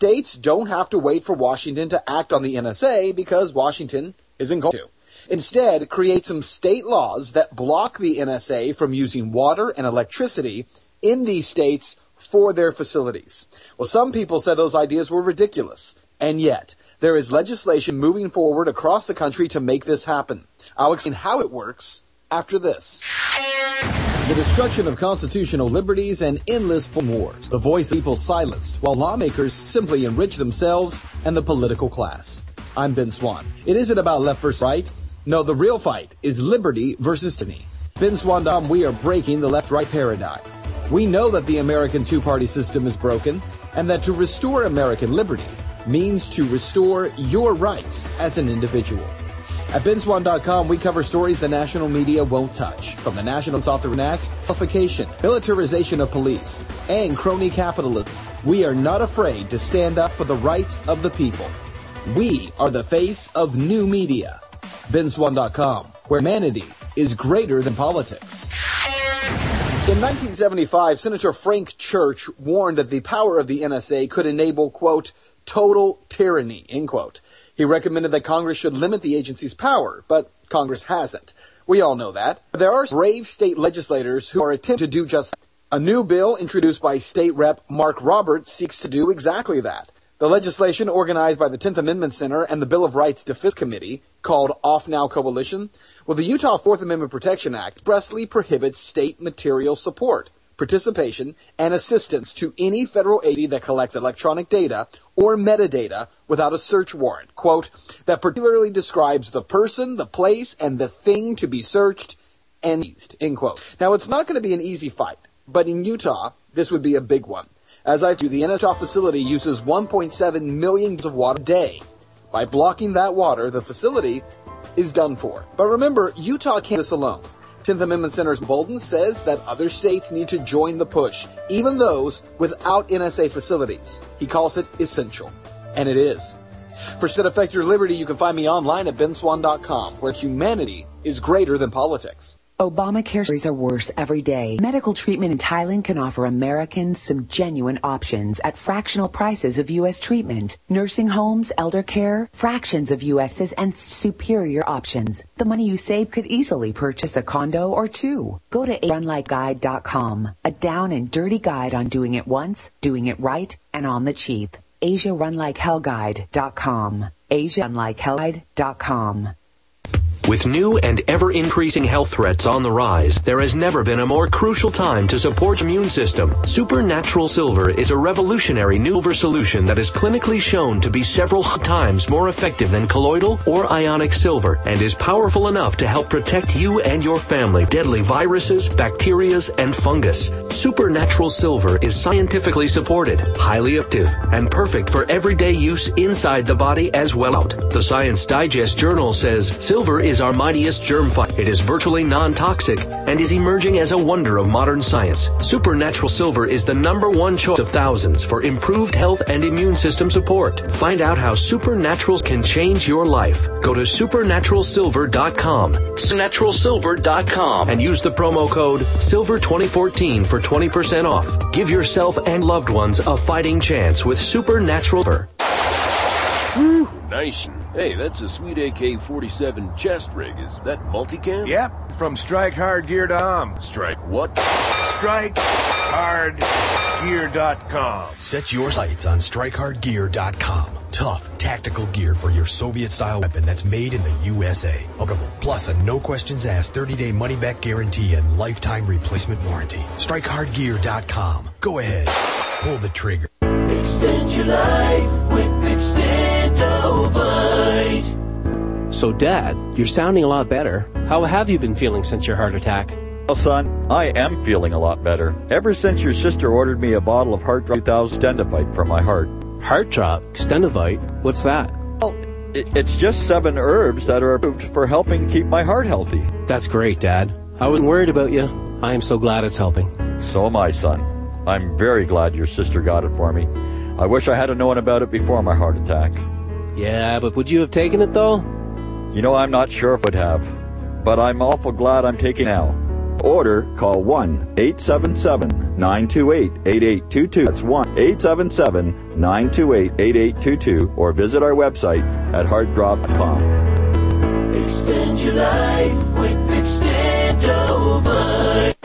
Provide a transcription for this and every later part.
states don't have to wait for Washington to act on the NSA because Washington isn't going to. Instead, create some state laws that block the NSA from using water and electricity in these states for their facilities. Well, some people said those ideas were ridiculous, and yet there is legislation moving forward across the country to make this happen. I'll explain how it works after this. The destruction of constitutional liberties and endless wars. The voice of people silenced, while lawmakers simply enrich themselves and the political class. I'm Ben Swann. It isn't about left versus right. No, the real fight is liberty versus tyranny. BenSwann.com, we are breaking the left-right paradigm. We know that the American two-party system is broken, and that to restore American liberty means to restore your rights as an individual. At BenSwann.com, we cover stories the national media won't touch, from the National Authorization Act, nullification, militarization of police, and crony capitalism. We are not afraid to stand up for the rights of the people. We are the face of new media. BenSwann.com, where humanity is greater than politics. In 1975, Senator Frank Church warned that the power of the NSA could enable, quote, total tyranny, end quote. He recommended that Congress should limit the agency's power, but Congress hasn't. We all know that. There are brave state legislators who are attempting to do just that. A new bill introduced by State Rep. Mark Roberts seeks to do exactly that. The legislation, organized by the 10th Amendment Center and the Bill of Rights Defense Committee, called Off Now Coalition, well, the Utah Fourth Amendment Protection Act expressly prohibits state material support, participation, and assistance to any federal agency that collects electronic data or metadata without a search warrant, quote, that particularly describes the person, the place, and the thing to be searched and seized, end quote. Now, it's not going to be an easy fight, but in Utah, this would be a big one. As I do, the NSA facility uses 1.7 million gallons of water a day. By blocking that water, the facility is done for. But remember, Utah can't do this alone. 10th Amendment Center's Bolden says that other states need to join the push, even those without NSA facilities. He calls it essential. And it is. For State Affect Your Liberty, you can find me online at BenSwann.com, where humanity is greater than politics. Obamacare stories are worse every day. Medical treatment in Thailand can offer Americans some genuine options at fractional prices of U.S. treatment. Nursing homes, elder care, fractions of U.S.'s and superior options. The money you save could easily purchase a condo or two. Go to AsiaRunLikeGuide.com, a down and dirty guide on doing it once, doing it right, and on the cheap. AsiaRunLikeHellGuide.com. AsiaRunLikeHellGuide.com. With new and ever-increasing health threats on the rise, there has never been a more crucial time to support your immune system. Supernatural Silver is a revolutionary new silver solution that is clinically shown to be several times more effective than colloidal or ionic silver and is powerful enough to help protect you and your family from deadly viruses, bacteria, and fungus. Supernatural Silver is scientifically supported, highly active, and perfect for everyday use inside the body as well as out. The Science Digest Journal says silver is our mightiest germ fighter. It is virtually non-toxic and is emerging as a wonder of modern science. Supernatural Silver is the #1 choice of thousands for improved health and immune system support. Find out how Supernaturals can change your life. Go to supernaturalsilver.com, supernaturalsilver.com, and use the promo code SILVER2014 for 20% off. Give yourself and loved ones a fighting chance with Supernatural Silver. Whew, nice. Hey, that's a sweet AK-47 chest rig. Is that multicam? Yep, from StrikeHardGear.com. Strike what? StrikeHardGear.com. Set your sights on StrikeHardGear.com. Tough, tactical gear for your Soviet-style weapon that's made in the USA. Plus a no-questions-asked 30-day money-back guarantee and lifetime replacement warranty. StrikeHardGear.com. Go ahead. Pull the trigger. Extend your life with Extendovite. So, Dad, you're sounding a lot better. How have you been feeling since your heart attack? Well, son, I am feeling a lot better. Ever since your sister ordered me a bottle of Heart Drop 2000 Extendovite for my heart. Heart Drop? Extendovite? What's that? Well, it's just 7 herbs that are approved for helping keep my heart healthy. That's great, Dad. I wasn't worried about you. I am so glad it's helping. So am I, son. I'm very glad your sister got it for me. I wish I had known about it before my heart attack. Yeah, but would you have taken it, though? You know, I'm not sure if I would have. But I'm awful glad I'm taking it now. order, call 1-877-928-8822. That's 1-877-928-8822. Or visit our website at heartdrop.com. Extend your life with Extendovite.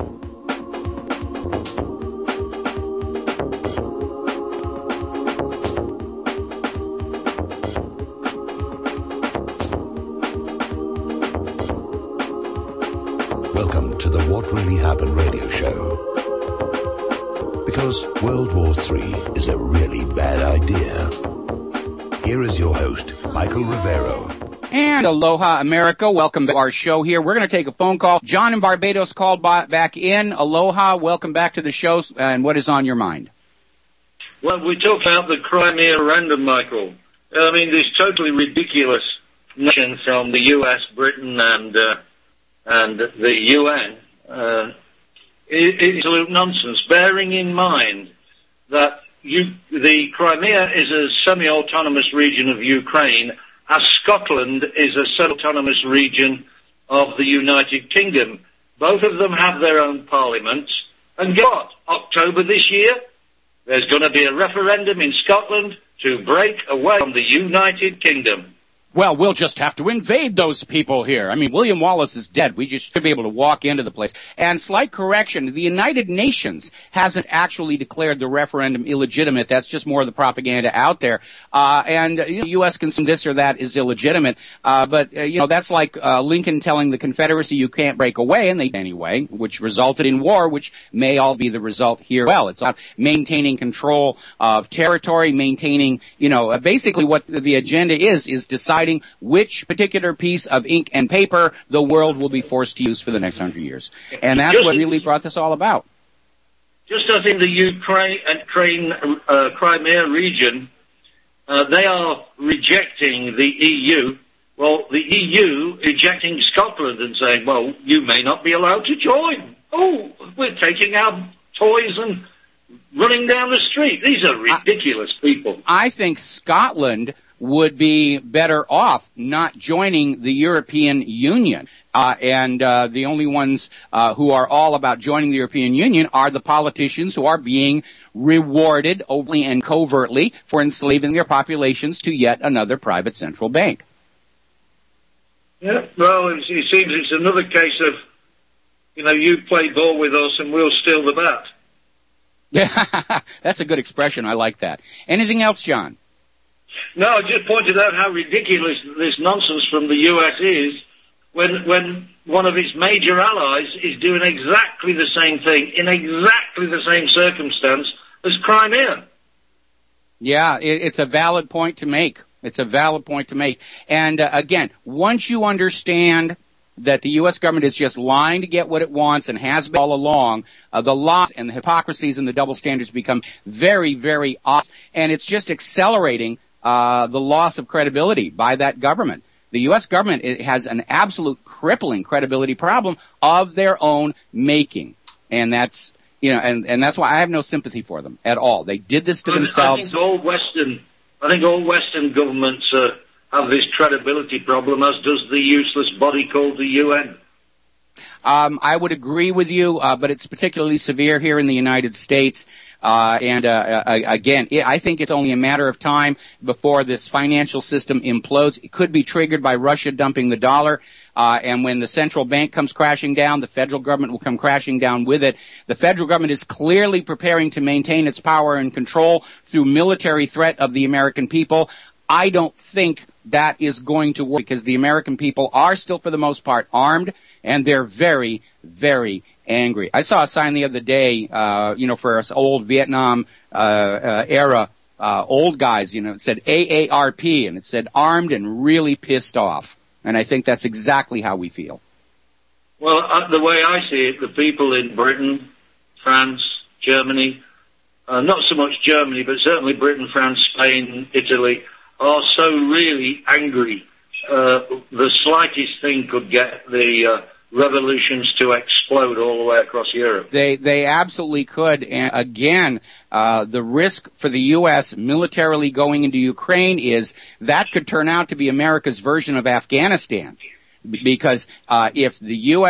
Welcome to the What Really Happened radio show. Because World War III is a really bad idea. Here is your host, Michael Rivero. And aloha, America. Welcome to our show here. We're going to take a phone call. John in Barbados called back in. Aloha. Welcome back to the show. And what is on your mind? Well, we talked about the Crimea referendum, Michael. I mean, this totally ridiculous nation from the U.S., Britain, and the UN is absolute nonsense, bearing in mind that the Crimea is a semi-autonomous region of Ukraine, as Scotland is a semi-autonomous region of the United Kingdom. Both of them have their own parliaments. And guess what? October this year, there's going to be a referendum in Scotland to break away from the United Kingdom. Well, we'll just have to invade those people here. I mean, William Wallace is dead. We just should be able to walk into the place. And slight correction, the United Nations hasn't actually declared the referendum illegitimate. That's just more of the propaganda out there. The U.S. can say this or that is illegitimate. But that's like Lincoln telling the Confederacy you can't break away, and they did anyway, which resulted in war, which may all be the result here. Well, it's about maintaining control of territory, maintaining, basically what the agenda is deciding which particular piece of ink and paper the world will be forced to use for the next 100 years. And that's what really brought this all about. Just as in the Crimea region, they are rejecting the EU. Well, the EU rejecting Scotland and saying, well, you may not be allowed to join. Oh, we're taking our toys and running down the street. These are ridiculous people. I think Scotland would be better off not joining the European Union. The only ones who are all about joining the European Union are the politicians who are being rewarded openly and covertly for enslaving their populations to yet another private central bank. Yeah, well, it seems it's another case of, you play ball with us and we'll steal the bat. Yeah, that's a good expression. I like that. Anything else, John? No, I just pointed out how ridiculous this nonsense from the U.S. is when one of its major allies is doing exactly the same thing in exactly the same circumstance as Crimea. Yeah, it's a valid point to make. It's a valid point to make. And again, once you understand that the U.S. government is just lying to get what it wants and has been all along, the lies and the hypocrisies and the double standards become very, very obvious. And it's just accelerating the loss of credibility by that government. The U.S. government has an absolute crippling credibility problem of their own making. And that's, and that's why I have no sympathy for them at all. They did this to themselves. I think all Western governments have this credibility problem, as does the useless body called the UN. I would agree with you, but it's particularly severe here in the United States. Again, I think it's only a matter of time before this financial system implodes. It could be triggered by Russia dumping the dollar. And when the central bank comes crashing down, the federal government will come crashing down with it. The federal government is clearly preparing to maintain its power and control through military threat of the American people. I don't think that is going to work because the American people are still, for the most part, armed, and they're very, very angry. I saw a sign the other day, for us old Vietnam era old guys, it said AARP, and it said armed and really pissed off. And I think that's exactly how we feel. Well, the way I see it, the people in Britain, France, Germany, not so much Germany, but certainly Britain, France, Spain, Italy, are so really angry. The slightest thing could get the revolutions to explode all the way across Europe. They absolutely could. And again, the risk for the U.S. militarily going into Ukraine is that could turn out to be America's version of Afghanistan. Because if the U.S.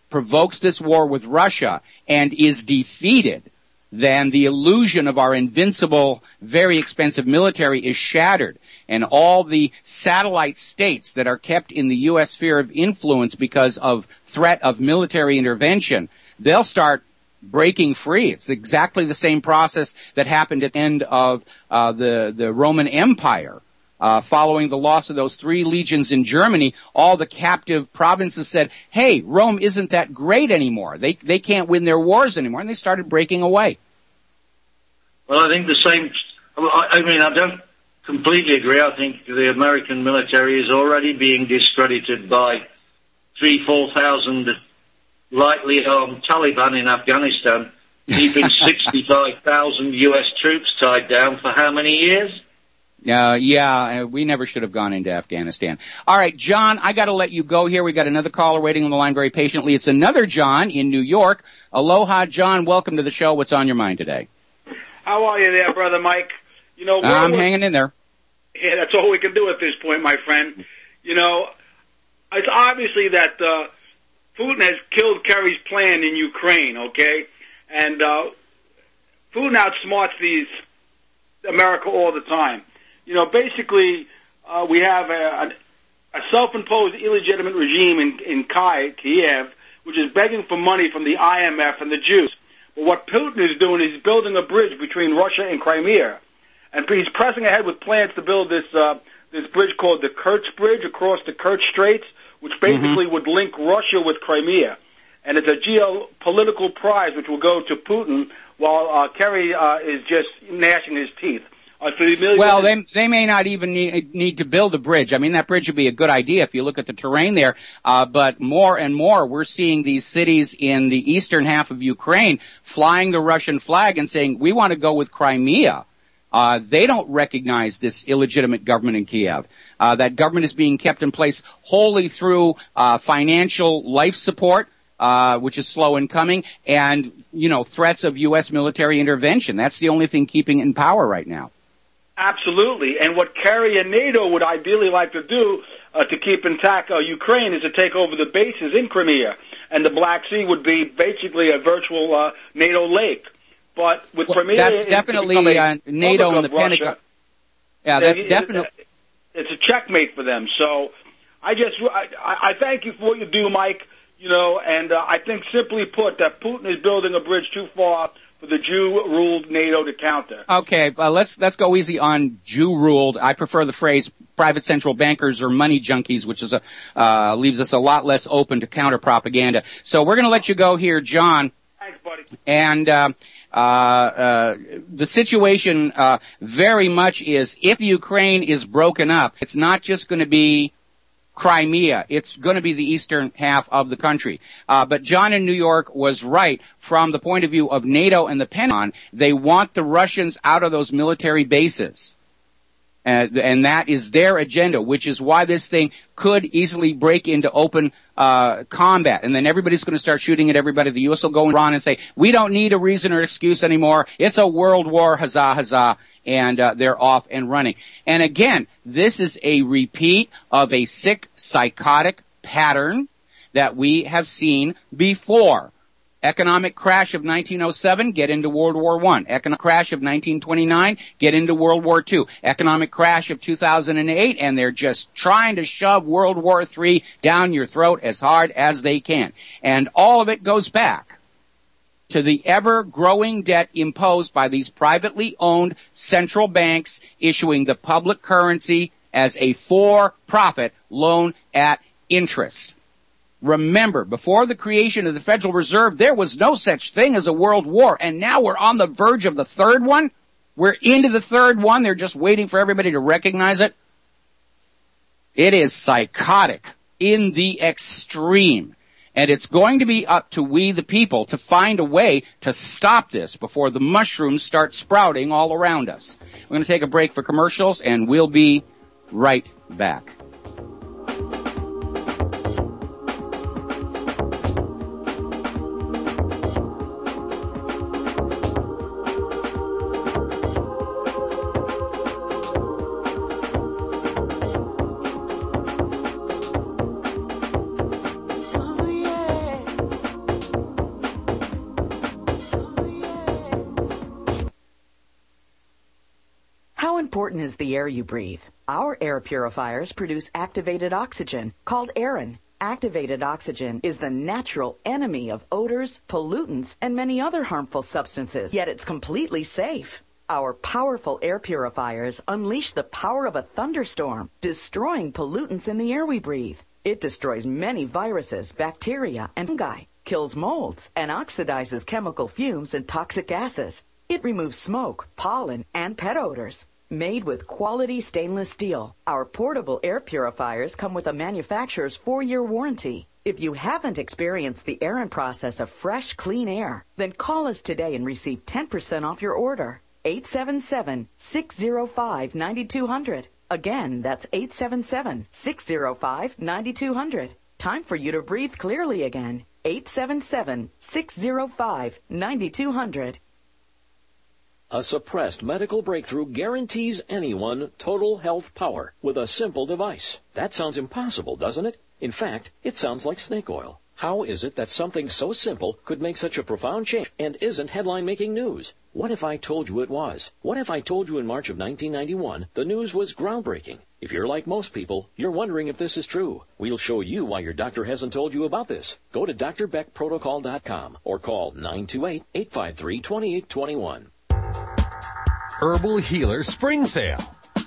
provokes this war with Russia and is defeated, then the illusion of our invincible, very expensive military is shattered. And all the satellite states that are kept in the U.S. sphere of influence because of threat of military intervention, they'll start breaking free. It's exactly the same process that happened at the end of the Roman Empire. Following the loss of those 3 legions in Germany, all the captive provinces said, hey, Rome isn't that great anymore. They can't win their wars anymore, and they started breaking away. Well, I think the same, I mean, I don't completely agree. I think the American military is already being discredited by 3,000-4,000 lightly armed Taliban in Afghanistan, keeping 65,000 U.S. troops tied down for how many years? We never should have gone into Afghanistan. All right, John, I got to let you go here. We got another caller waiting on the line very patiently. It's another John in New York. Aloha, John. Welcome to the show. What's on your mind today? How are you there, Brother Mike? You know, I'm hanging in there. Yeah, that's all we can do at this point, my friend. You know, it's obviously that Putin has killed Kerry's plan in Ukraine, okay? And Putin outsmarts America all the time. You know, basically, we have a self-imposed illegitimate regime in Kiev, which is begging for money from the IMF and the Jews. But what Putin is doing is building a bridge between Russia and Crimea. And he's pressing ahead with plans to build this bridge called the Kerch Bridge across the Kerch Straits, which basically would link Russia with Crimea. And it's a geopolitical prize which will go to Putin while Kerry is just gnashing his teeth. Well, they may not even need to build a bridge. I mean, that bridge would be a good idea if you look at the terrain there. But more and more, we're seeing these cities in the eastern half of Ukraine flying the Russian flag and saying, we want to go with Crimea. They don't recognize this illegitimate government in Kiev. That government is being kept in place wholly through financial life support, which is slow in coming, and, threats of U.S. military intervention. That's the only thing keeping it in power right now. Absolutely. And what Kerry and NATO would ideally like to do to keep intact Ukraine is to take over the bases in Crimea. And the Black Sea would be basically a virtual NATO lake. But with Crimea, that's definitely NATO and the Pentagon. Yeah, that's definitely. It's a checkmate for them. So I thank you for what you do, Mike. And I think simply put that Putin is building a bridge too far for the Jew-ruled NATO to counter. Okay, let's go easy on Jew-ruled. I prefer the phrase private central bankers or money junkies, which is leaves us a lot less open to counter propaganda. So we're going to let you go here, John. Thanks, buddy. And the situation very much is, if Ukraine is broken up, it's not just going to be Crimea. It's going to be the eastern half of the country. But John in New York was right from the point of view of NATO and the Pentagon. They want the Russians out of those military bases. And that is their agenda, which is why this thing could easily break into open combat. And then everybody's going to start shooting at everybody. The U.S. will go in Iran and say, we don't need a reason or excuse anymore. It's a world war, huzzah, huzzah. And they're off and running. And again, this is a repeat of a sick, psychotic pattern that we have seen before. Economic crash of 1907, get into World War I. Economic crash of 1929, get into World War II. Economic crash of 2008, and they're just trying to shove World War III down your throat as hard as they can. And all of it goes back to the ever-growing debt imposed by these privately owned central banks issuing the public currency as a for-profit loan at interest. Remember, before the creation of the Federal Reserve, there was no such thing as a world war, and now we're on the verge of the third one. We're into the third one. They're just waiting for everybody to recognize it. It is psychotic in the extreme. And it's going to be up to we, the people, to find a way to stop this before the mushrooms start sprouting all around us. We're going to take a break for commercials, and we'll be right back. important is the air you breathe. Our air purifiers produce activated oxygen, called Aerin. Activated oxygen is the natural enemy of odors, pollutants, and many other harmful substances, yet it's completely safe. Our powerful air purifiers unleash the power of a thunderstorm, destroying pollutants in the air we breathe. It destroys many viruses, bacteria, and fungi, kills molds, and oxidizes chemical fumes and toxic gases. It removes smoke, pollen, and pet odors. Made with quality stainless steel, our portable air purifiers come with a manufacturer's 4-year warranty. If you haven't experienced the Aerin process of fresh, clean air, then call us today and receive 10% off your order. 877-605-9200. Again, that's 877-605-9200. Time for you to breathe clearly again. 877-605-9200. A suppressed medical breakthrough guarantees anyone total health power with a simple device. That sounds impossible, doesn't it? In fact, it sounds like snake oil. How is it that something so simple could make such a profound change and isn't headline-making news? What if I told you it was? What if I told you in March of 1991 the news was groundbreaking? If you're like most people, you're wondering if this is true. We'll show you why your doctor hasn't told you about this. Go to drbeckprotocol.com or call 928-853-2821. Herbal Healer Spring Sale.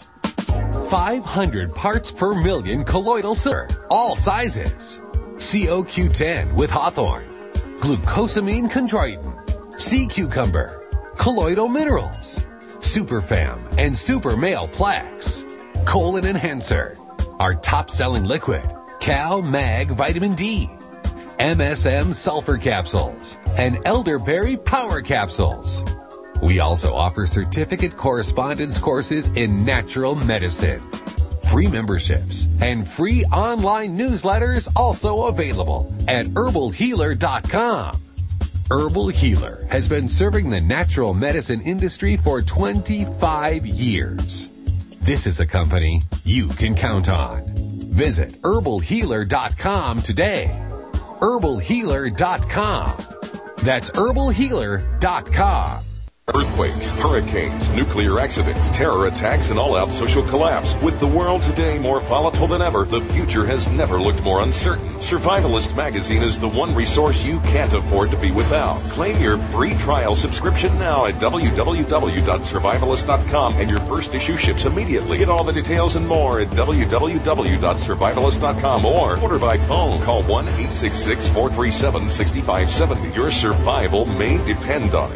500 parts per million colloidal silver, all sizes. COQ10 with hawthorn, glucosamine chondroitin, sea cucumber, colloidal minerals, Superfam and Super Male Plex, colon enhancer, our top-selling liquid, Cal Mag Vitamin D, MSM sulfur capsules, and elderberry power capsules. We also offer certificate correspondence courses in natural medicine. Free memberships and free online newsletters also available at herbalhealer.com. Herbal Healer has been serving the natural medicine industry for 25 years. This is a company you can count on. Visit herbalhealer.com today. herbalhealer.com. That's herbalhealer.com. Earthquakes, hurricanes, nuclear accidents, terror attacks, and all-out social collapse. With the world today more volatile than ever, the future has never looked more uncertain. Survivalist Magazine is the one resource you can't afford to be without. Claim your free trial subscription now at www.survivalist.com, and your first issue ships immediately. Get all the details and more at www.survivalist.com or order by phone. Call 1-866-437-6570. Your survival may depend on it.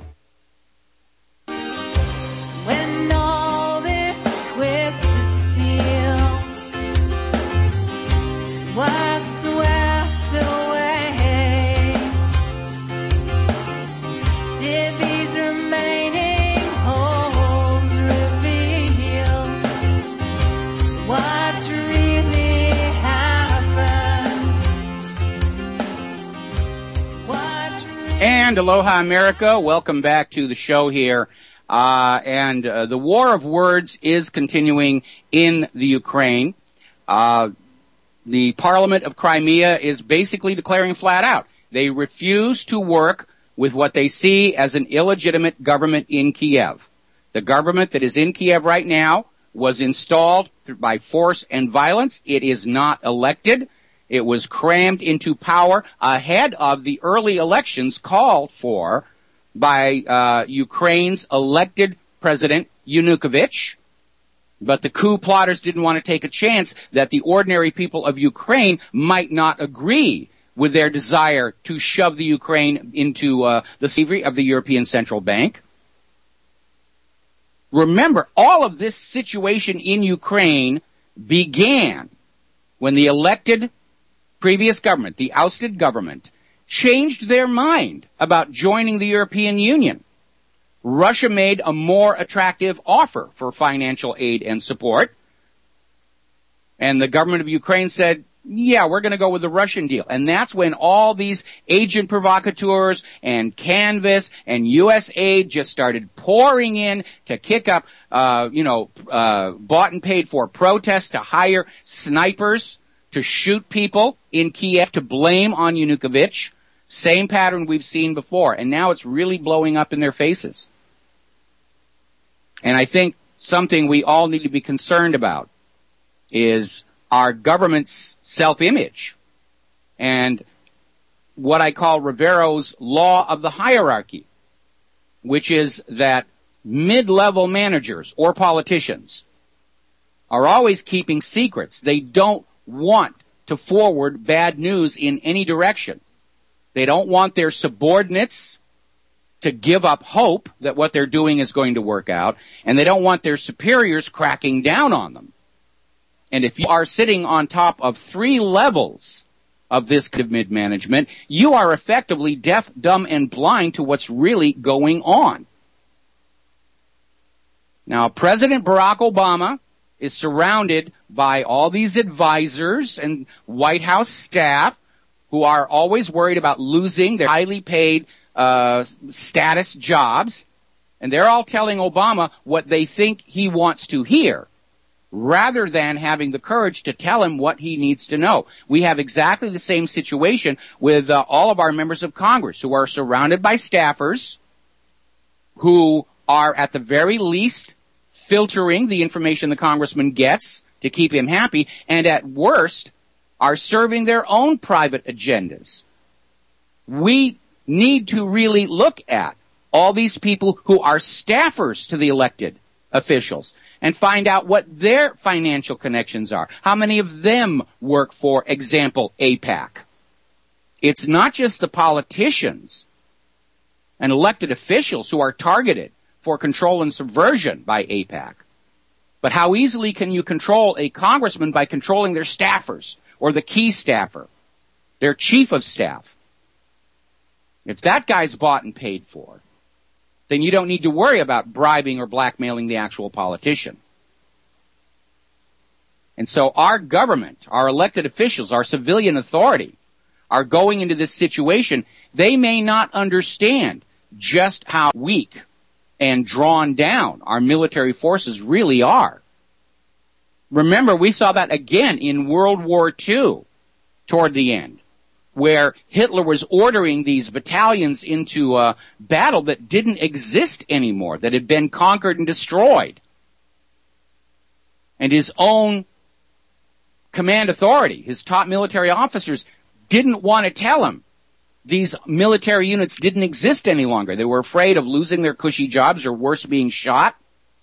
When all this twisted steel was swept away, did these remaining holes reveal what really happened? And aloha, America. Welcome back to the show here. The war of words is continuing in the Ukraine. The Parliament of Crimea is basically declaring flat out they refuse to work with what they see as an illegitimate government in Kiev. The government that is in Kiev right now was installed by force and violence. It is not elected. It was crammed into power ahead of the early elections called for by Ukraine's elected president, Yanukovych. But the coup plotters didn't want to take a chance that the ordinary people of Ukraine might not agree with their desire to shove the Ukraine into the slavery of the European Central Bank. Remember, all of this situation in Ukraine began when the elected previous government, the ousted government, changed their mind about joining the European Union. Russia made a more attractive offer for financial aid and support. And the government of Ukraine said, yeah, we're going to go with the Russian deal. And that's when all these agent provocateurs and Canvas and USAID just started pouring in to kick up, bought and paid for protests to hire snipers to shoot people in Kiev to blame on Yanukovych. Same pattern we've seen before, and now it's really blowing up in their faces. And I think something we all need to be concerned about is our government's self-image and what I call Rivero's law of the hierarchy, which is that mid-level managers or politicians are always keeping secrets. They don't want to forward bad news in any direction. They don't want their subordinates to give up hope that what they're doing is going to work out, and they don't want their superiors cracking down on them. And if you are sitting on top of 3 levels of this kind of mid-management, you are effectively deaf, dumb, and blind to what's really going on. Now, President Barack Obama is surrounded by all these advisors and White House staff who are always worried about losing their highly paid status jobs, and they're all telling Obama what they think he wants to hear, rather than having the courage to tell him what he needs to know. We have exactly the same situation with all of our members of Congress who are surrounded by staffers who are at the very least filtering the information the congressman gets to keep him happy, and at worst are serving their own private agendas. We need to really look at all these people who are staffers to the elected officials and find out what their financial connections are. How many of them work for, example, AIPAC? It's not just the politicians and elected officials who are targeted for control and subversion by AIPAC. But how easily can you control a congressman by controlling their staffers or the key staffer, their chief of staff? If that guy's bought and paid for, then you don't need to worry about bribing or blackmailing the actual politician. And so our government, our elected officials, our civilian authority are going into this situation. They may not understand just how weak and drawn down our military forces really are. Remember, we saw that again in World War II toward the end, where Hitler was ordering these battalions into a battle that didn't exist anymore, that had been conquered and destroyed. And his own command authority, his top military officers, didn't want to tell him these military units didn't exist any longer. They were afraid of losing their cushy jobs or worse, being shot.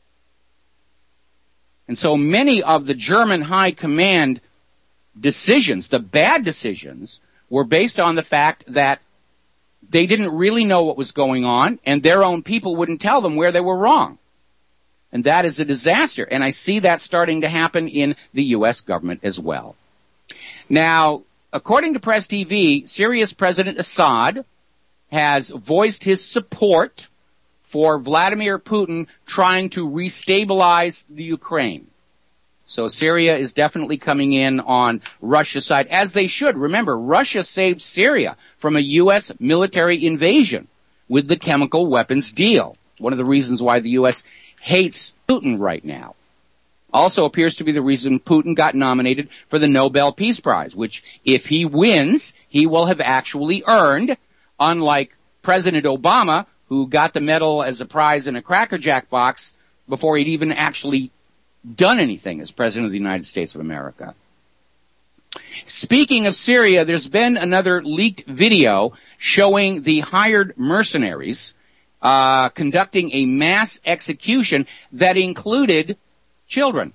And so many of the German high command decisions, the bad decisions, were based on the fact that they didn't really know what was going on, and their own people wouldn't tell them where they were wrong. And that is a disaster. And I see that starting to happen in the U.S. government as well. Now, according to Press TV, Syria's President Assad has voiced his support for Vladimir Putin trying to restabilize the Ukraine. So Syria is definitely coming in on Russia's side, as they should. Remember, Russia saved Syria from a U.S. military invasion with the chemical weapons deal. One of the reasons why the U.S. hates Putin right now. Also appears to be the reason Putin got nominated for the Nobel Peace Prize, which, if he wins, he will have actually earned, unlike President Obama, who got the medal as a prize in a Cracker Jack box before he'd even actually done anything as President of the United States of America. Speaking of Syria, there's been another leaked video showing the hired mercenaries conducting a mass execution that included children.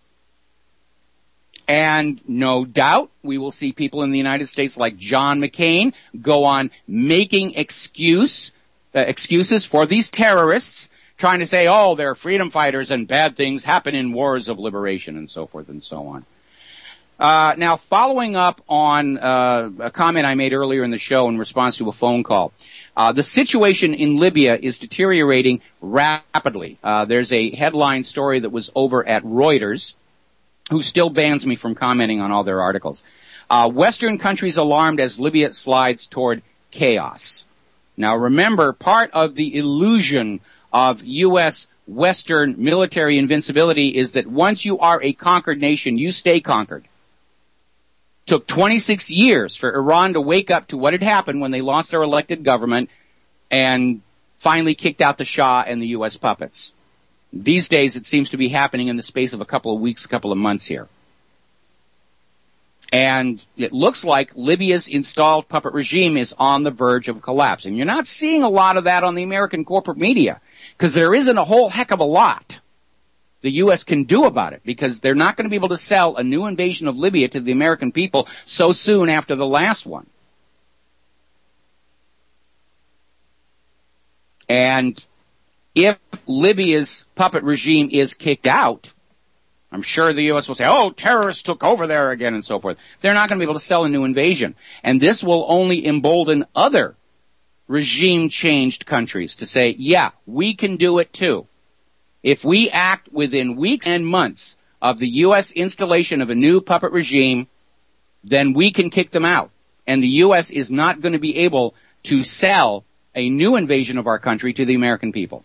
And no doubt we will see people in the United States like John McCain go on making excuses for these terrorists, trying to say, oh, they're freedom fighters and bad things happen in wars of liberation and so forth and so on. Now, following up on a comment I made earlier in the show in response to a phone call, the situation in Libya is deteriorating rapidly. There's a headline story that was over at Reuters, who still bans me from commenting on all their articles. Western countries alarmed as Libya slides toward chaos. Now, remember, part of the illusion of U.S. Western military invincibility is that once you are a conquered nation, you stay conquered. Took 26 years for Iran to wake up to what had happened when they lost their elected government and finally kicked out the Shah and the U.S. puppets. These days, it seems to be happening in the space of a couple of weeks, a couple of months here. And it looks like Libya's installed puppet regime is on the verge of collapse. And you're not seeing a lot of that on the American corporate media, because there isn't a whole heck of a lot the U.S. can do about it, because they're not going to be able to sell a new invasion of Libya to the American people so soon after the last one. And if Libya's puppet regime is kicked out, I'm sure the U.S. will say, oh, terrorists took over there again and so forth. They're not going to be able to sell a new invasion. And this will only embolden other regime-changed countries to say, yeah, we can do it too. If we act within weeks and months of the U.S. installation of a new puppet regime, then we can kick them out. And the U.S. is not going to be able to sell a new invasion of our country to the American people.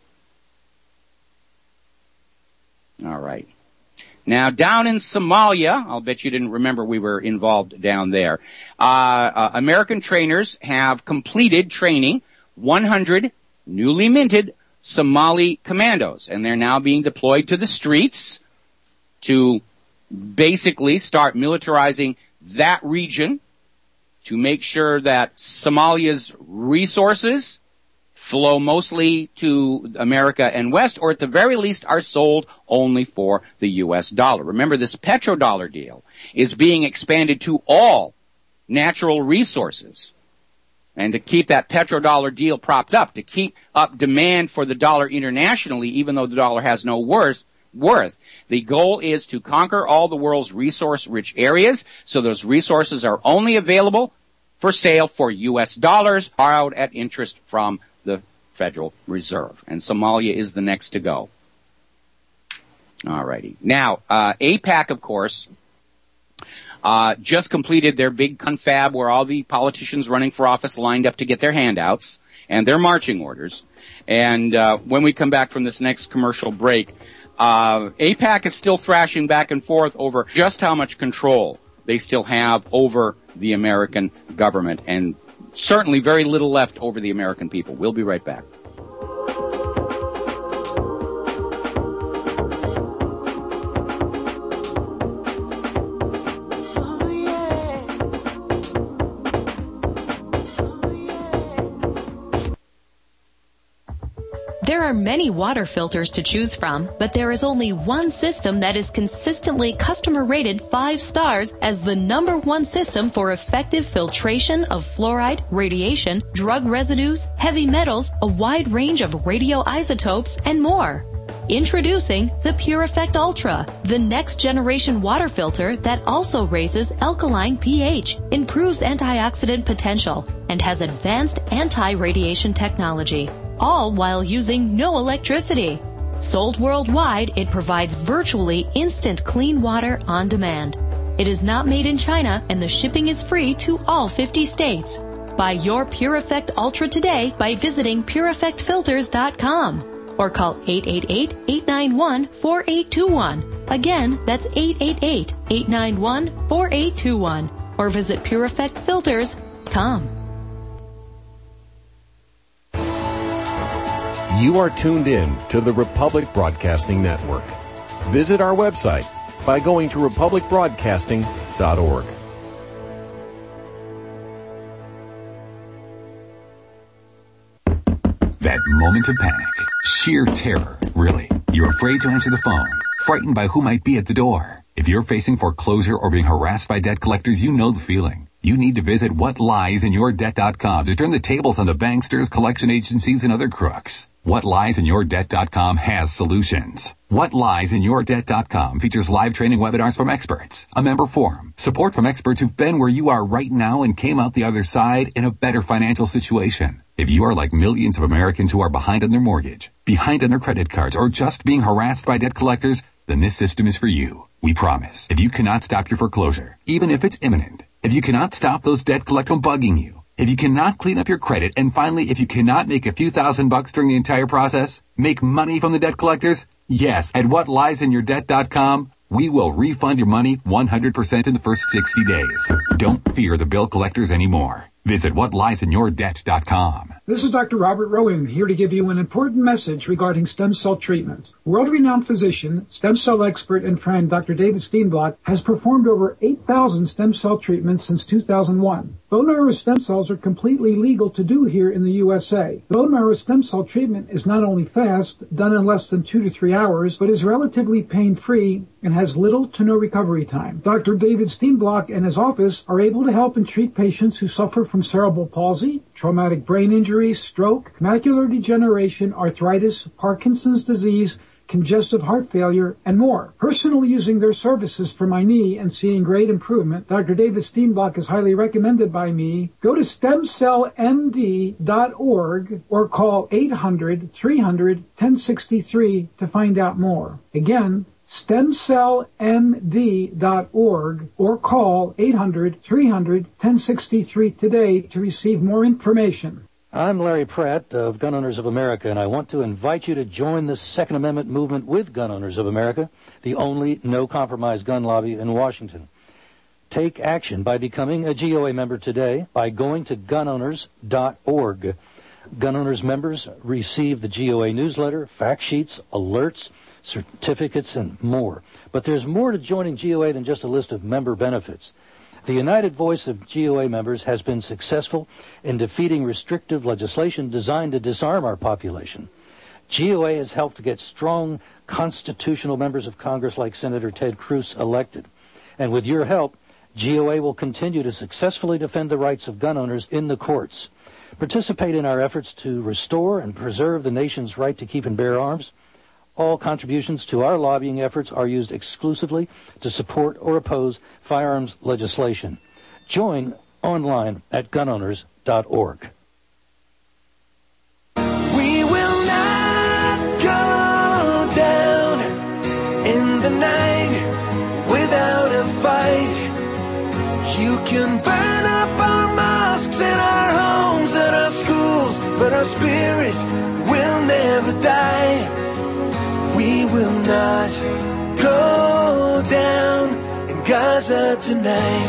All right. Now, down in Somalia, I'll bet you didn't remember we were involved down there. American trainers have completed training 100 newly minted Somali commandos, and they're now being deployed to the streets to basically start militarizing that region to make sure that Somalia's resources flow mostly to America and West, or at the very least are sold only for the U.S. dollar. Remember, this petrodollar deal is being expanded to all natural resources. And to keep that petrodollar deal propped up, to keep up demand for the dollar internationally, even though the dollar has no worth, the goal is to conquer all the world's resource-rich areas, so those resources are only available for sale for U.S. dollars, borrowed at interest from the Federal Reserve. And Somalia is the next to go. All righty. Now, AIPAC, of course, just completed their big confab where all the politicians running for office lined up to get their handouts and their marching orders. And when we come back from this next commercial break, AIPAC is still thrashing back and forth over just how much control they still have over the American government, and certainly very little left over the American people. We'll be right back. There are many water filters to choose from, but there is only one system that is consistently customer rated 5 stars as the #1 system for effective filtration of fluoride, radiation, drug residues, heavy metals, a wide range of radioisotopes, and more. Introducing the Pure Effect Ultra, the next generation water filter that also raises alkaline pH, improves antioxidant potential, and has advanced anti-radiation technology, all while using no electricity. Sold worldwide, it provides virtually instant clean water on demand. It is not made in China, and the shipping is free to all 50 states. Buy your Pure Effect Ultra today by visiting PureEffectFilters.com. or call 888-891-4821. Again, that's 888-891-4821. Or visit PureEffectFilters.com. You are tuned in to the Republic Broadcasting Network. Visit our website by going to republicbroadcasting.org. That moment of panic. Sheer terror, really. You're afraid to answer the phone, frightened by who might be at the door. If you're facing foreclosure or being harassed by debt collectors, you know the feeling. You need to visit whatliesInYourDebt.com to turn the tables on the banksters, collection agencies, and other crooks. WhatLiesInYourDebt.com has solutions. WhatLiesInYourDebt.com features live training webinars from experts, a member forum, support from experts who've been where you are right now and came out the other side in a better financial situation. If you are like millions of Americans who are behind on their mortgage, behind on their credit cards, or just being harassed by debt collectors, then this system is for you. We promise. If you cannot stop your foreclosure, even if it's imminent, if you cannot stop those debt collectors bugging you, if you cannot clean up your credit, and finally, if you cannot make a few $1,000s during the entire process, make money from the debt collectors, yes, at WhatLiesInYourDebt.com, we will refund your money 100% in the first 60 days. Don't fear the bill collectors anymore. Visit WhatLiesInYourDebt.com. This is Dr. Robert Rowan here to give you an important message regarding stem cell treatment. World-renowned physician, stem cell expert, and friend Dr. David Steenblock has performed over 8,000 stem cell treatments since 2001. Bone marrow stem cells are completely legal to do here in the USA. Bone marrow stem cell treatment is not only fast, done in less than 2 to 3 hours, but is relatively pain-free and has little to no recovery time. Dr. David Steenblock and his office are able to help and treat patients who suffer from cerebral palsy, traumatic brain injury, stroke, macular degeneration, arthritis, Parkinson's disease, congestive heart failure, and more. Personally using their services for my knee and seeing great improvement, Dr. David Steenblock is highly recommended by me. Go to stemcellmd.org or call 800-300-1063 to find out more. Again, stemcellmd.org or call 800-300-1063 today to receive more information. I'm Larry Pratt of Gun Owners of America, and I want to invite you to join the Second Amendment movement with Gun Owners of America, the only no-compromise gun lobby in Washington. Take action by becoming a GOA member today by going to gunowners.org. Gun Owners members receive the GOA newsletter, fact sheets, alerts, certificates, and more. But there's more to joining GOA than just a list of member benefits. The united voice of GOA members has been successful in defeating restrictive legislation designed to disarm our population. GOA has helped to get strong constitutional members of Congress like Senator Ted Cruz elected. And with your help, GOA will continue to successfully defend the rights of gun owners in the courts. Participate in our efforts to restore and preserve the nation's right to keep and bear arms. All contributions to our lobbying efforts are used exclusively to support or oppose firearms legislation. Join online at gunowners.org. We will not go down in the night without a fight. You can burn up our mosques and our homes and our schools, but our spirit will never die. We will not go down in Gaza tonight.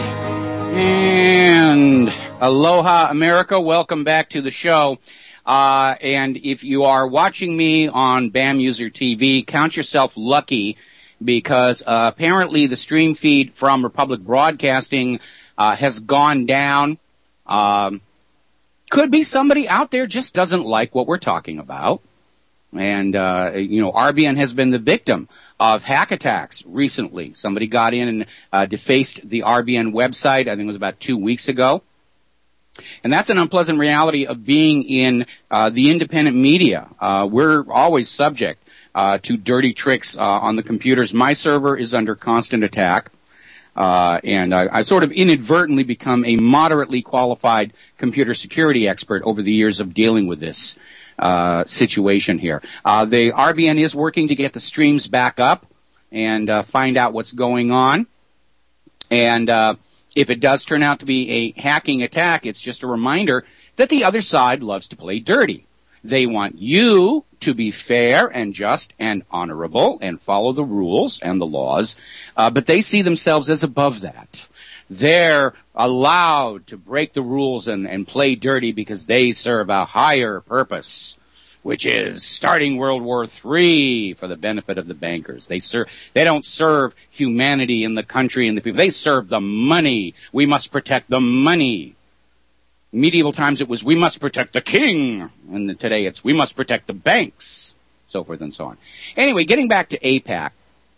And aloha, America. Welcome back to the show. And if you are watching me on BAM User TV, count yourself lucky because apparently the stream feed from Republic Broadcasting has gone down. Could be somebody out there just doesn't like what we're talking about. And, RBN has been the victim of hack attacks recently. Somebody got in and defaced the RBN website, I think it was about 2 weeks ago. And that's an unpleasant reality of being in the independent media. We're always subject to dirty tricks on the computers. My server is under constant attack. And I've sort of inadvertently become a moderately qualified computer security expert over the years of dealing with this situation here. The RBN is working to get the streams back up and find out what's going on. And if it does turn out to be a hacking attack, it's just a reminder that the other side loves to play dirty. They want you to be fair and just and honorable and follow the rules and the laws, but they see themselves as above that. They're allowed to break the rules and play dirty because they serve a higher purpose, which is starting World War III for the benefit of the bankers. They don't serve humanity and the country and the people. They serve the money. We must protect the money. Medieval times it was, we must protect the king. And today it's, we must protect the banks. So forth and so on. Anyway, getting back to AIPAC.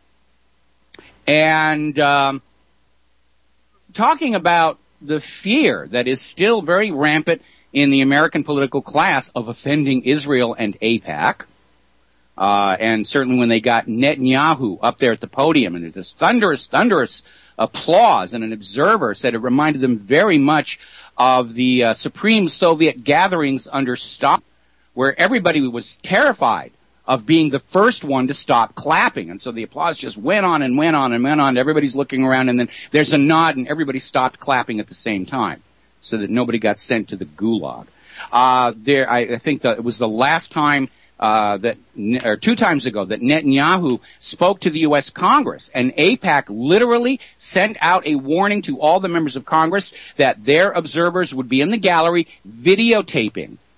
And, talking about the fear that is still very rampant in the American political class of offending Israel and AIPAC. And certainly when they got Netanyahu up there at the podium and this thunderous applause, and an observer said it reminded them very much of the Supreme Soviet gatherings under Stalin, where everybody was terrified of being the first one to stop clapping. And so the applause just went on and went on and went on. Everybody's looking around, and then there's a nod, and everybody stopped clapping at the same time so that nobody got sent to the gulag. I think that it was the last time or 2 times ago that Netanyahu spoke to the U.S. Congress, and AIPAC literally sent out a warning to all the members of Congress that their observers would be in the gallery videotaping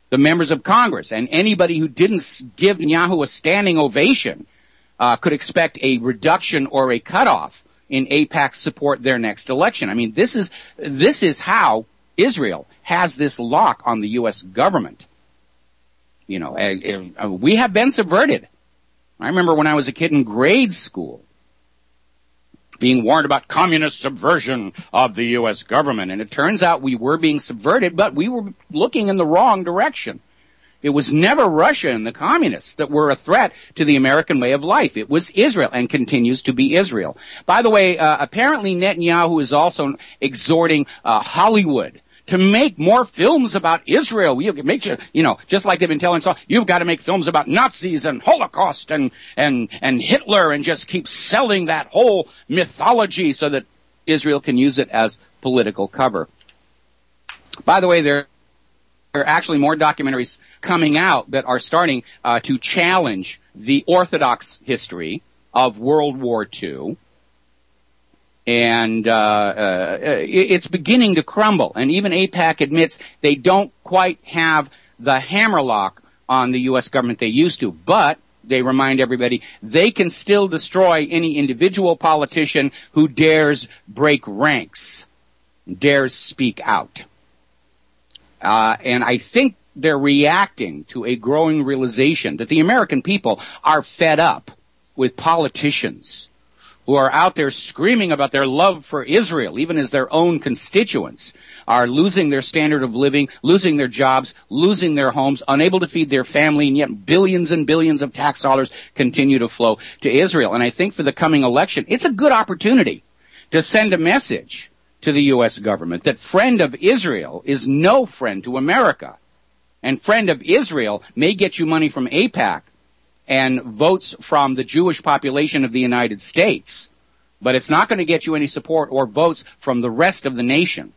the members of Congress, and anybody who didn't give Netanyahu a standing ovation could expect a reduction or a cutoff in AIPAC's support their next election. I mean, this is how Israel has this lock on the U.S. government. You know, we have been subverted. I remember when I was a kid in grade school being warned about communist subversion of the U.S. government, and it turns out we were being subverted, but we were looking in the wrong direction. It was never Russia and the communists that were a threat to the American way of life. It was Israel, and continues to be Israel. By the way, apparently Netanyahu is also exhorting Hollywood to make more films about Israel. You know, just like they've been telling us, you've got to make films about Nazis and Holocaust and Hitler, and just keep selling that whole mythology so that Israel can use it as political cover. By the way, there are actually more documentaries coming out that are starting to challenge the Orthodox history of World War II. And it's beginning to crumble. And even AIPAC admits they don't quite have the hammerlock on the U.S. government they used to. But they remind everybody they can still destroy any individual politician who dares break ranks, dares speak out. And I think they're reacting to a growing realization that the American people are fed up with politicians who are out there screaming about their love for Israel, even as their own constituents are losing their standard of living, losing their jobs, losing their homes, unable to feed their family, and yet billions and billions of tax dollars continue to flow to Israel. And I think for the coming election, it's a good opportunity to send a message to the U.S. government that friend of Israel is no friend to America. And friend of Israel may get you money from AIPAC and votes from the Jewish population of the United States, but it's not going to get you any support or votes from the rest of the nation.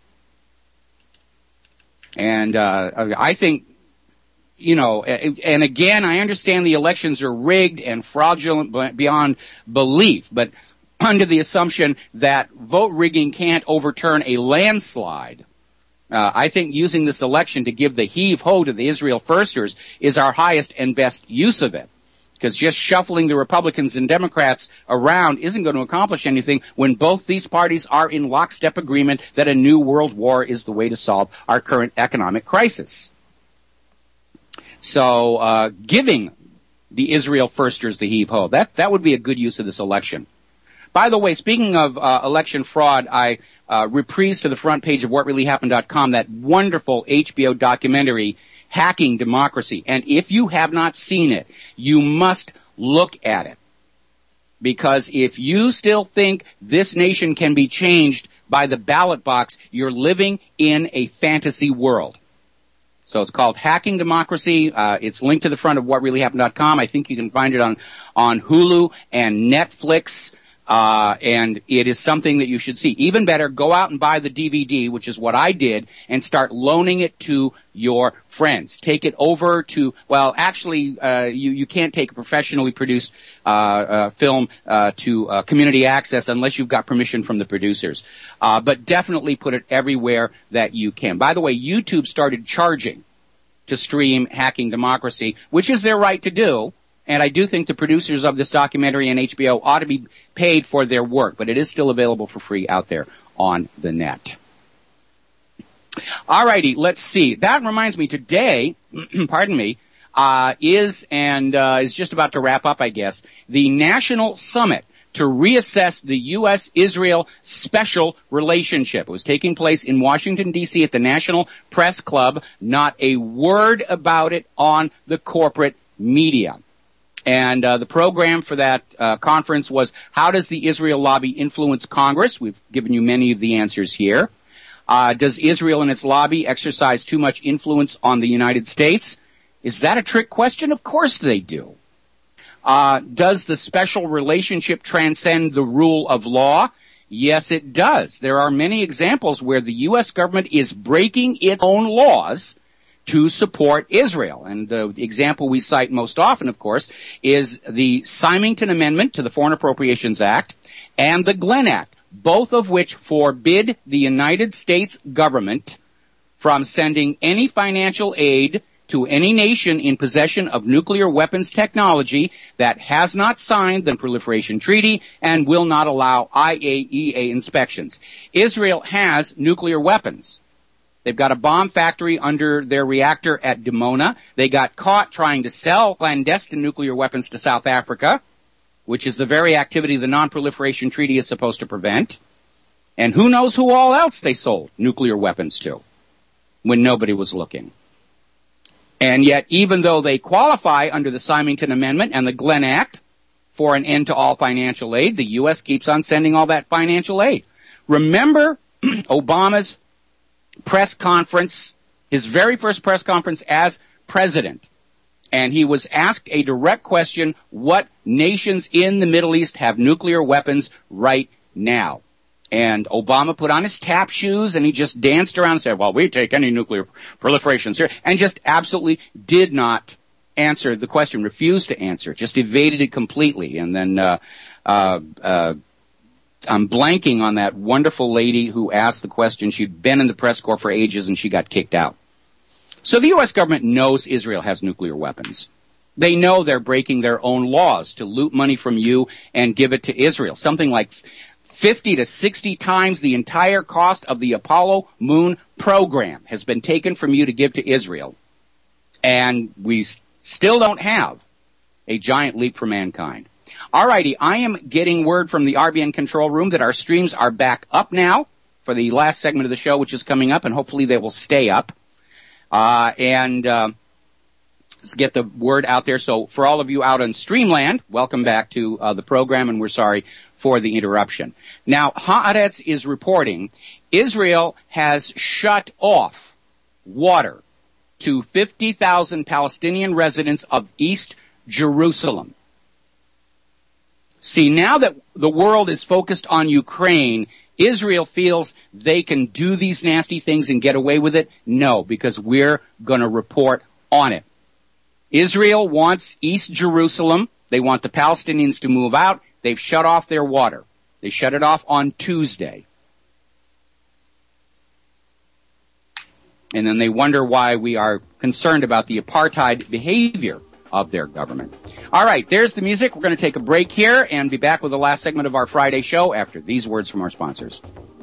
And I think, you know, and again, I understand the elections are rigged and fraudulent beyond belief, but under the assumption that vote rigging can't overturn a landslide, I think using this election to give the heave-ho to the Israel Firsters is our highest and best use of it. Because just shuffling the Republicans and Democrats around isn't going to accomplish anything when both these parties are in lockstep agreement that a new world war is the way to solve our current economic crisis. So giving the Israel Firsters the heave-ho, that would be a good use of this election. By the way, speaking of election fraud, I reprised to the front page of WhatReallyHappened.com that wonderful HBO documentary, Hacking Democracy. And if you have not seen it, you must look at it. Because if you still think this nation can be changed by the ballot box, you're living in a fantasy world. So it's called Hacking Democracy. It's linked to the front of WhatReallyHappened.com. I think you can find it on Hulu and Netflix. And it is something that you should see. Even better, go out and buy the DVD, which is what I did, and start loaning it to your friends. Take it over to, well, actually, you can't take a professionally produced film to community access unless you've got permission from the producers. But definitely put it everywhere that you can. By the way, YouTube started charging to stream Hacking Democracy, which is their right to do. And I do think the producers of this documentary and HBO ought to be paid for their work, but it is still available for free out there on the net. Alrighty, let's see. That reminds me, today, pardon me, is just about to wrap up, I guess, the National Summit to reassess the U.S.-Israel special relationship. It was taking place in Washington, D.C. at the National Press Club. Not a word about it on the corporate media. And the program for that conference was, how does the Israel lobby influence Congress? We've given you many of the answers here. Does Israel and its lobby exercise too much influence on the United States? Is that a trick question? Of course they do. Does the special relationship transcend the rule of law? Yes, it does. There are many examples where the U.S. government is breaking its own laws to support Israel. And the example we cite most often, of course, is the Symington Amendment to the Foreign Appropriations Act and the Glenn Act, both of which forbid the United States government from sending any financial aid to any nation in possession of nuclear weapons technology that has not signed the Non-Proliferation Treaty and will not allow IAEA inspections. Israel has nuclear weapons. They've got a bomb factory under their reactor at Dimona. They got caught trying to sell clandestine nuclear weapons to South Africa, which is the very activity the Non-Proliferation Treaty is supposed to prevent. And who knows who all else they sold nuclear weapons to when nobody was looking. And yet, even though they qualify under the Symington Amendment and the Glenn Act for an end to all financial aid, the U.S. keeps on sending all that financial aid. Remember Obama's press conference, his very first press conference as president. And he was asked a direct question, what nations in the Middle East have nuclear weapons right now? And Obama put on his tap shoes and he just danced around and said, well, we take any nuclear proliferation seriously, and just absolutely did not answer the question, refused to answer, just evaded it completely. And then I'm blanking on that wonderful lady who asked the question. She'd been in the press corps for ages and she got kicked out. So the U.S. government knows Israel has nuclear weapons. They know they're breaking their own laws to loot money from you and give it to Israel. Something like 50 to 60 times the entire cost of the Apollo moon program has been taken from you to give to Israel. And we still don't have a giant leap for mankind. Alrighty, I am getting word from the RBN control room that our streams are back up now for the last segment of the show, which is coming up, and hopefully they will stay up. Let's get the word out there. So for all of you out on Streamland, welcome back to the program, and we're sorry for the interruption. Now, Haaretz is reporting Israel has shut off water to 50,000 Palestinian residents of East Jerusalem. See, now that the world is focused on Ukraine, Israel feels they can do these nasty things and get away with it? No, because we're going to report on it. Israel wants East Jerusalem. They want the Palestinians to move out. They've shut off their water. They shut it off on Tuesday. And then they wonder why we are concerned about the apartheid behavior of their government. All right, there's the music. We're going to take a break here and be back with the last segment of our Friday show after these words from our sponsors.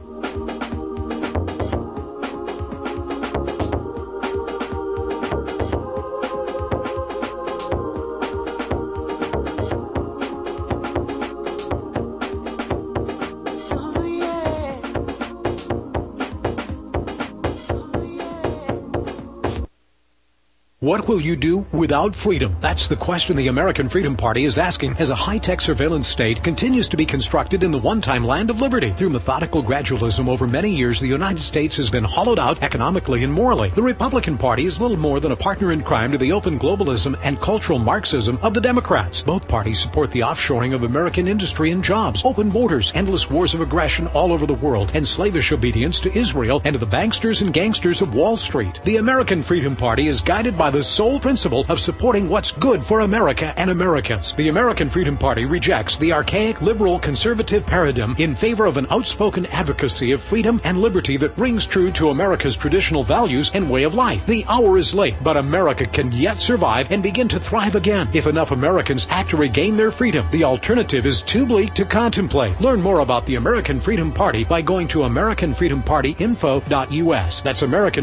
What will you do without freedom? That's the question the American Freedom Party is asking as a high-tech surveillance state continues to be constructed in the one-time land of liberty. Through methodical gradualism over many years, the United States has been hollowed out economically and morally. The Republican Party is little more than a partner in crime to the open globalism and cultural Marxism of the Democrats. Both parties support the offshoring of American industry and jobs, open borders, endless wars of aggression all over the world, and slavish obedience to Israel and to the banksters and gangsters of Wall Street. The American Freedom Party is guided by the sole principle of supporting what's good for America and Americans. The American Freedom Party rejects the archaic liberal conservative paradigm in favor of an outspoken advocacy of freedom and liberty that rings true to America's traditional values and way of life. The hour is late, but America can yet survive and begin to thrive again if enough Americans act to regain their freedom. The alternative is too bleak to contemplate. Learn more about the American Freedom Party by going to AmericanFreedomPartyInfo.us. That's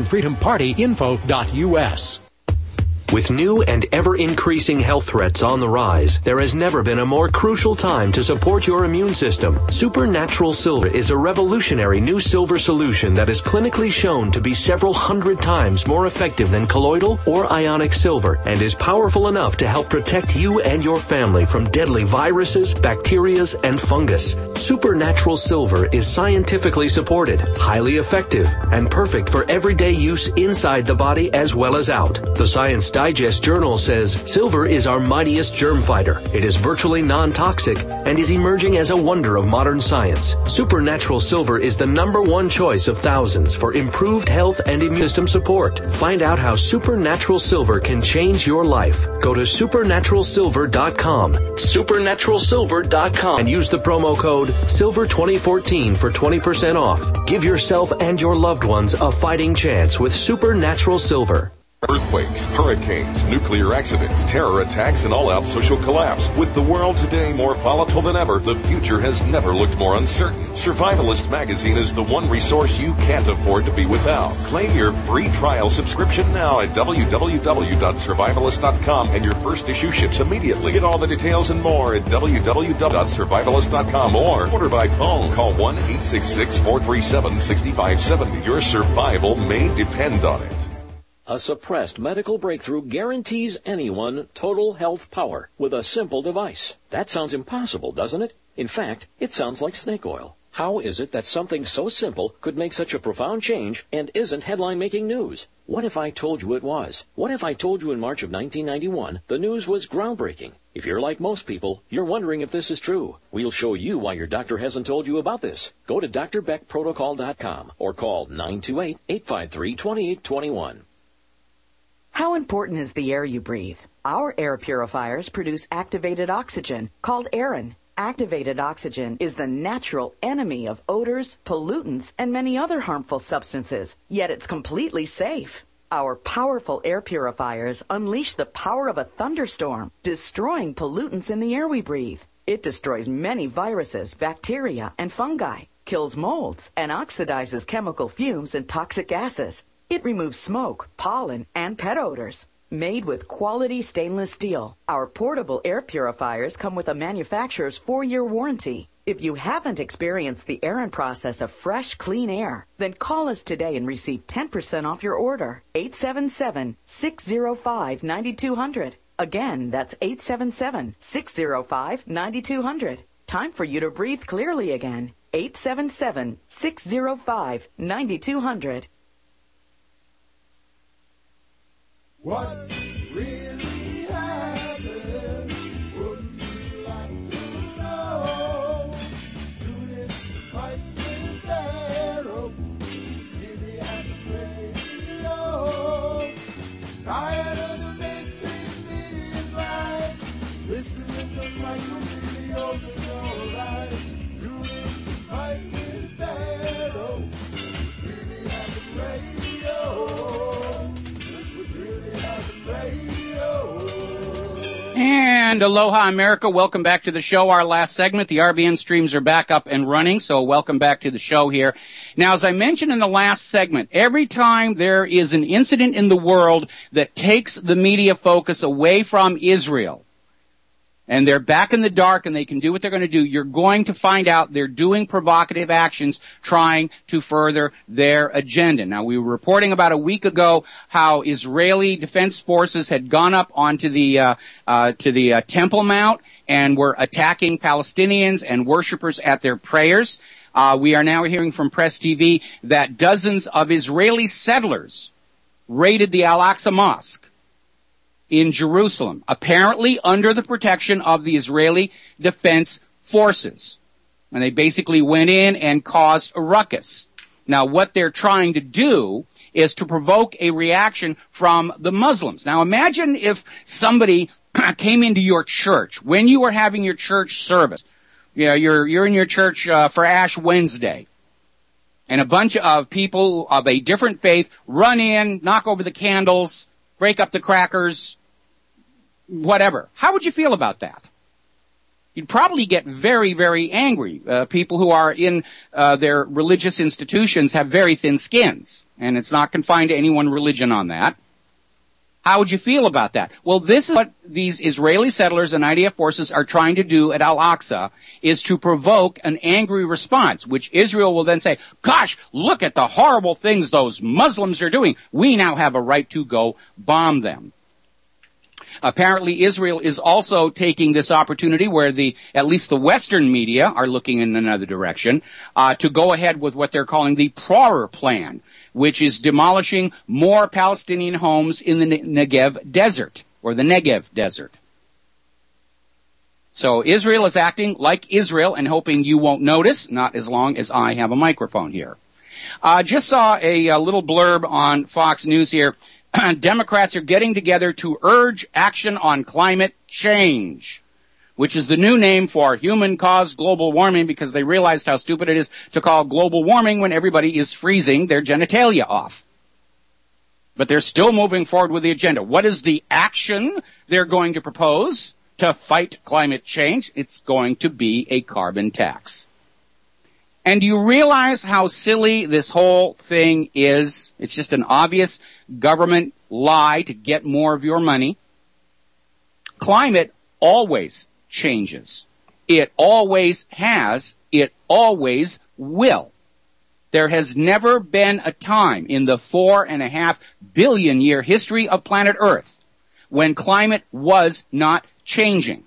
AmericanFreedomPartyInfo.us. With new and ever-increasing health threats on the rise, there has never been a more crucial time to support your immune system. Supernatural Silver is a revolutionary new silver solution that is clinically shown to be several hundred times more effective than colloidal or ionic silver and is powerful enough to help protect you and your family from deadly viruses, bacteria, and fungus. Supernatural Silver is scientifically supported, highly effective, and perfect for everyday use inside the body as well as out. The Science Digest Journal says silver is our mightiest germ fighter. It is virtually non-toxic and is emerging as a wonder of modern science. Supernatural Silver is the #1 choice of thousands for improved health and immune system support. Find out how Supernatural Silver can change your life. Go to supernaturalsilver.com, supernaturalsilver.com, and use the promo code SILVER2014 for 20% off. Give yourself and your loved ones a fighting chance with Supernatural Silver. Earthquakes, hurricanes, nuclear accidents, terror attacks, and all-out social collapse. With the world today more volatile than ever, the future has never looked more uncertain. Survivalist Magazine is the one resource you can't afford to be without. Claim your free trial subscription now at www.survivalist.com, and your first issue ships immediately. Get all the details and more at www.survivalist.com or order by phone. Call 1-866-437-6570. Your survival may depend on it. A suppressed medical breakthrough guarantees anyone total health power with a simple device. That sounds impossible, doesn't it? In fact, it sounds like snake oil. How is it that something so simple could make such a profound change and isn't headline-making news? What if I told you it was? What if I told you in March of 1991 the news was groundbreaking? If you're like most people, you're wondering if this is true. We'll show you why your doctor hasn't told you about this. Go to drbeckprotocol.com or call 928-853-2821. How important is the air you breathe? Our air purifiers produce activated oxygen, called Aeron. Activated oxygen is the natural enemy of odors, pollutants, and many other harmful substances, yet it's completely safe. Our powerful air purifiers unleash the power of a thunderstorm, destroying pollutants in the air we breathe. It destroys many viruses, bacteria, and fungi, kills molds, and oxidizes chemical fumes and toxic gases. It removes smoke, pollen, and pet odors. Made with quality stainless steel, our portable air purifiers come with a manufacturer's 4-year warranty. If you haven't experienced the Aeron process of fresh, clean air, then call us today and receive 10% off your order. 877-605-9200. Again, that's 877-605-9200. Time for you to breathe clearly again. 877-605-9200. What really happened? Wouldn't you like to know? Tune in to Fight with Pharaoh. Really at the radio. Tired of the mainstream media's lies. Listen to the micro open your eyes. Tune in to Fight with Pharaoh. Really at the radio. And aloha, America. Welcome back to the show. Our last segment, the RBN streams are back up and running, so welcome back to the show here. Now, as I mentioned in the last segment, every time there is an incident in the world that takes the media focus away from Israel, and they're back in the dark and they can do what they're going to do, you're going to find out they're doing provocative actions trying to further their agenda. Now, we were reporting about a week ago how Israeli Defense Forces had gone up onto the Temple Mount and were attacking Palestinians and worshipers at their prayers. We are now hearing from Press TV that dozens of Israeli settlers raided the Al-Aqsa Mosque in Jerusalem, apparently under the protection of the Israeli Defense Forces. And they basically went in and caused a ruckus. Now, what they're trying to do is to provoke a reaction from the Muslims. Now, imagine if somebody came into your church when you were having your church service. You know, you're in your church for Ash Wednesday, and a bunch of people of a different faith run in, knock over the candles, break up the crackers, whatever. How would you feel about that? You'd probably get very, very angry. People who are in their religious institutions have very thin skins, and it's not confined to any one religion on that. How would you feel about that? Well, this is what these Israeli settlers and IDF forces are trying to do at Al-Aqsa, is to provoke an angry response, which Israel will then say, gosh, look at the horrible things those Muslims are doing. We now have a right to go bomb them. Apparently, Israel is also taking this opportunity where at least the Western media are looking in another direction, to go ahead with what they're calling the Prourer Plan, which is demolishing more Palestinian homes in the Negev Desert, or the Negev Desert. So Israel is acting like Israel and hoping you won't notice, not as long as I have a microphone here. Just saw a little blurb on Fox News here. Democrats are getting together to urge action on climate change, which is the new name for human-caused global warming, because they realized how stupid it is to call global warming when everybody is freezing their genitalia off. But they're still moving forward with the agenda. What is the action they're going to propose to fight climate change? It's going to be a carbon tax. And do you realize how silly this whole thing is? It's just an obvious government lie to get more of your money. Climate always changes. It always has. It always will. There has never been a time in the 4.5 billion year history of planet Earth when climate was not changing.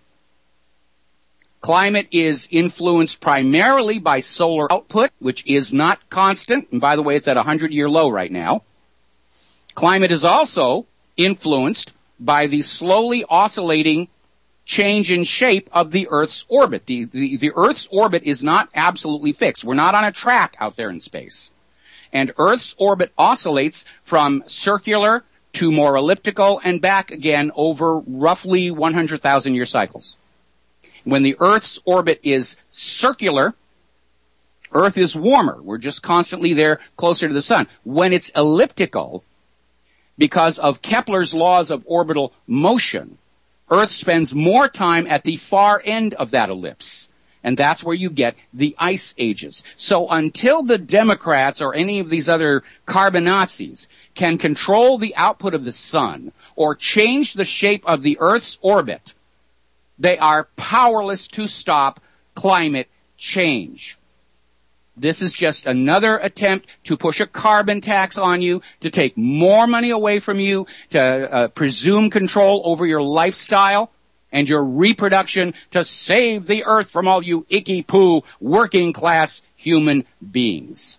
Climate is influenced primarily by solar output, which is not constant. And by the way, it's at a 100-year low right now. Climate is also influenced by the slowly oscillating change in shape of the Earth's orbit. The Earth's orbit is not absolutely fixed. We're not on a track out there in space. And Earth's orbit oscillates from circular to more elliptical and back again over roughly 100,000 year cycles. When the Earth's orbit is circular, Earth is warmer. We're just constantly there closer to the sun. When it's elliptical, because of Kepler's laws of orbital motion, Earth spends more time at the far end of that ellipse. And that's where you get the ice ages. So until the Democrats or any of these other carbon Nazis can control the output of the sun or change the shape of the Earth's orbit, they are powerless to stop climate change. This is just another attempt to push a carbon tax on you, to take more money away from you, to presume control over your lifestyle and your reproduction, to save the earth from all you icky-poo working class human beings.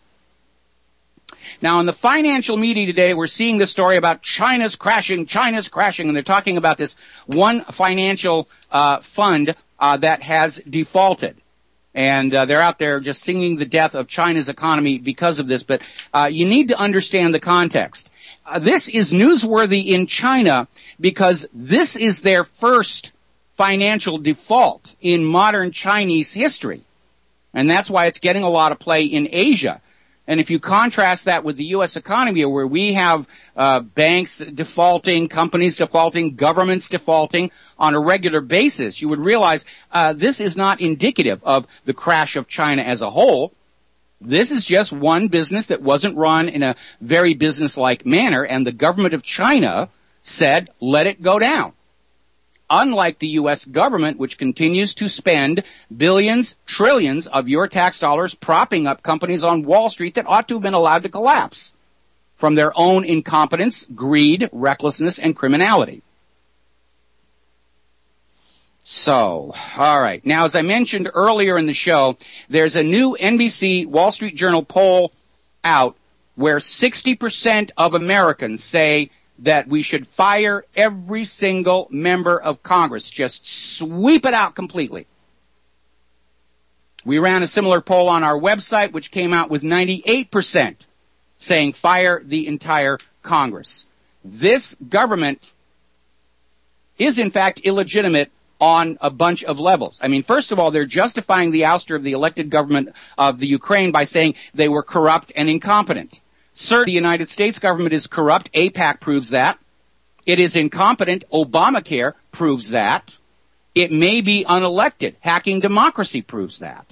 Now, in the financial media today, we're seeing this story about China's crashing, and they're talking about this one financial fund that has defaulted. And they're out there just singing the death of China's economy because of this. But you need to understand the context. This is newsworthy in China because this is their first financial default in modern Chinese history. And that's why it's getting a lot of play in Asia. And if you contrast that with the U.S. economy, where we have banks defaulting, companies defaulting, governments defaulting on a regular basis, you would realize this is not indicative of the crash of China as a whole. This is just one business that wasn't run in a very business-like manner, and the government of China said, let it go down. Unlike the U.S. government, which continues to spend billions, trillions of your tax dollars propping up companies on Wall Street that ought to have been allowed to collapse from their own incompetence, greed, recklessness, and criminality. So, all right. Now, as I mentioned earlier in the show, there's a new NBC Wall Street Journal poll out where 60% of Americans say that we should fire every single member of Congress. Just sweep it out completely. We ran a similar poll on our website, which came out with 98% saying fire the entire Congress. This government is, in fact, illegitimate on a bunch of levels. I mean, first of all, they're justifying the ouster of the elected government of the Ukraine by saying they were corrupt and incompetent. Sir, the United States government is corrupt. AIPAC proves that. It is incompetent. Obamacare proves that. It may be unelected. Hacking democracy proves that.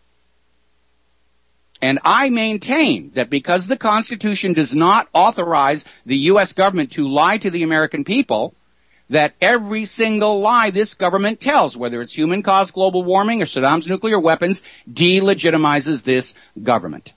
And I maintain that because the Constitution does not authorize the U.S. government to lie to the American people, that every single lie this government tells, whether it's human-caused global warming or Saddam's nuclear weapons, delegitimizes this government.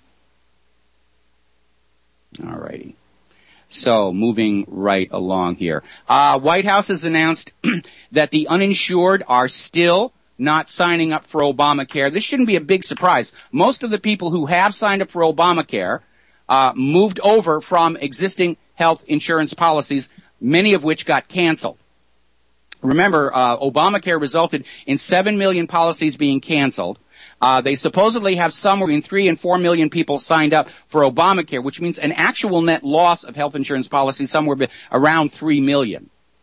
All righty. So, moving right along here. White House has announced that the uninsured are still not signing up for Obamacare. This shouldn't be a big surprise. Most of the people who have signed up for Obamacare moved over from existing health insurance policies, many of which got canceled. Remember, Obamacare resulted in 7 million policies being canceled. They supposedly have somewhere between 3 and 4 million people signed up for Obamacare, which means an actual net loss of health insurance policies somewhere around 3 million.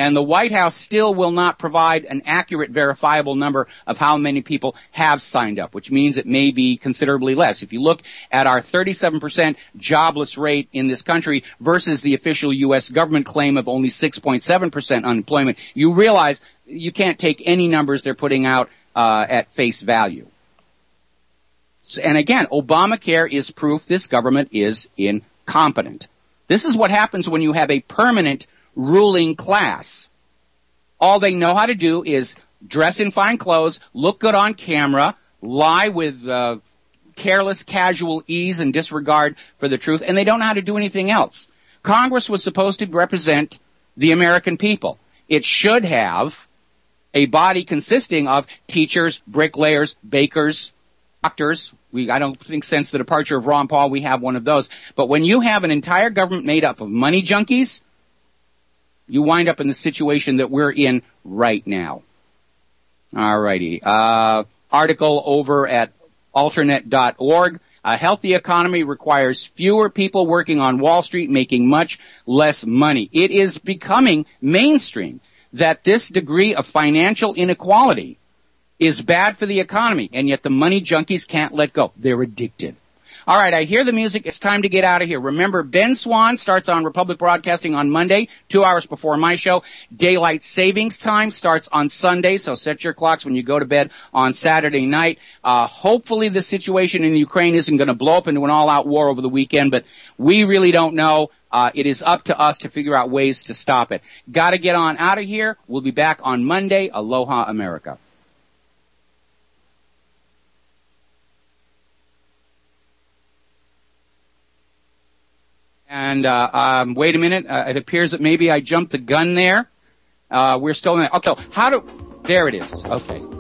And the White House still will not provide an accurate, verifiable number of how many people have signed up, which means it may be considerably less. If you look at our 37% jobless rate in this country versus the official U.S. government claim of only 6.7% unemployment, you realize you can't take any numbers they're putting out at face value. And again, Obamacare is proof this government is incompetent. This is what happens when you have a permanent ruling class. All they know how to do is dress in fine clothes, look good on camera, lie with careless, casual ease and disregard for the truth, and they don't know how to do anything else. Congress was supposed to represent the American people. It should have a body consisting of teachers, bricklayers, bakers, doctors. I don't think since the departure of Ron Paul we have one of those. But when you have an entire government made up of money junkies, you wind up in the situation that we're in right now. All righty. Article over at alternate.org. A healthy economy requires fewer people working on Wall Street making much less money. It is becoming mainstream that this degree of financial inequality is bad for the economy, and yet the money junkies can't let go. They're addicted. All right, I hear the music. It's time to get out of here. Remember, Ben Swan starts on Republic Broadcasting on Monday, 2 hours before my show. Daylight savings time starts on Sunday, so set your clocks when you go to bed on Saturday night. Hopefully the situation in Ukraine isn't going to blow up into an all-out war over the weekend, but we really don't know. It is up to us to figure out ways to stop it. Got to get on out of here. We'll be back on Monday. Aloha, America. And wait a minute. It appears that maybe I jumped the gun there. We're still in it. Okay, there it is. Okay.